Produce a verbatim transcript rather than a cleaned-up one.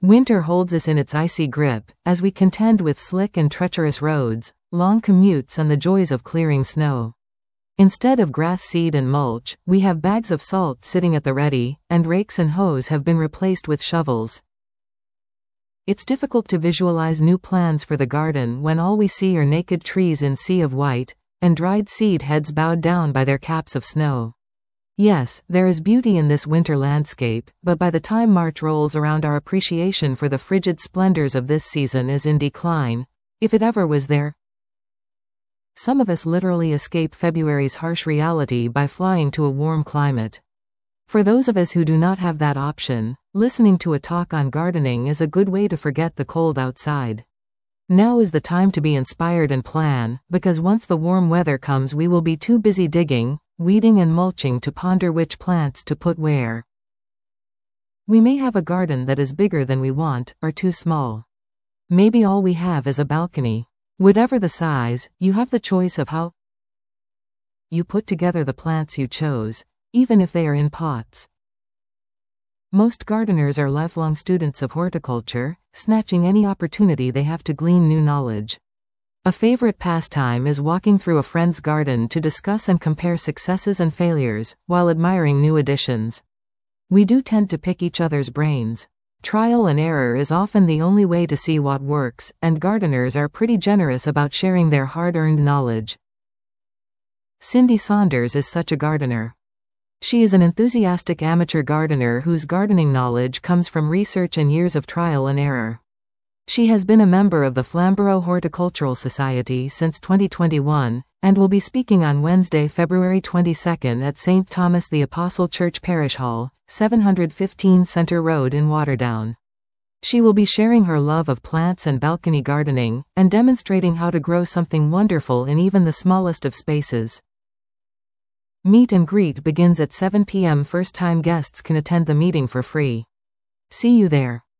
Winter holds us in its icy grip, as we contend with slick and treacherous roads, long commutes and the joys of clearing snow. Instead of grass seed and mulch, we have bags of salt sitting at the ready, and rakes and hoes have been replaced with shovels. It's difficult to visualize new plans for the garden when all we see are naked trees in sea of white, and dried seed heads bowed down by their caps of snow. Yes, there is beauty in this winter landscape, but by the time March rolls around, our appreciation for the frigid splendors of this season is in decline, if it ever was there. Some of us literally escape February's harsh reality by flying to a warm climate. For those of us who do not have that option, listening to a talk on gardening is a good way to forget the cold outside. Now is the time to be inspired and plan, because once the warm weather comes we will be too busy digging, weeding and mulching to ponder which plants to put where. We may have a garden that is bigger than we want, or too small. Maybe all we have is a balcony. Whatever the size, you have the choice of how you put together the plants you chose, even if they are in pots. Most gardeners are lifelong students of horticulture, snatching any opportunity they have to glean new knowledge. A favorite pastime is walking through a friend's garden to discuss and compare successes and failures, while admiring new additions. We do tend to pick each other's brains. Trial and error is often the only way to see what works, and gardeners are pretty generous about sharing their hard-earned knowledge. Cindy Saunders is such a gardener. She is an enthusiastic amateur gardener whose gardening knowledge comes from research and years of trial and error. She has been a member of the Flamborough Horticultural Society since twenty twenty-one, and will be speaking on Wednesday, February twenty-second at Saint Thomas the Apostle Church Parish Hall, seven hundred fifteen Centre Road in Waterdown. She will be sharing her love of plants and balcony gardening, and demonstrating how to grow something wonderful in even the smallest of spaces. Meet and greet begins at seven p m First-time guests can attend the meeting for free. See you there.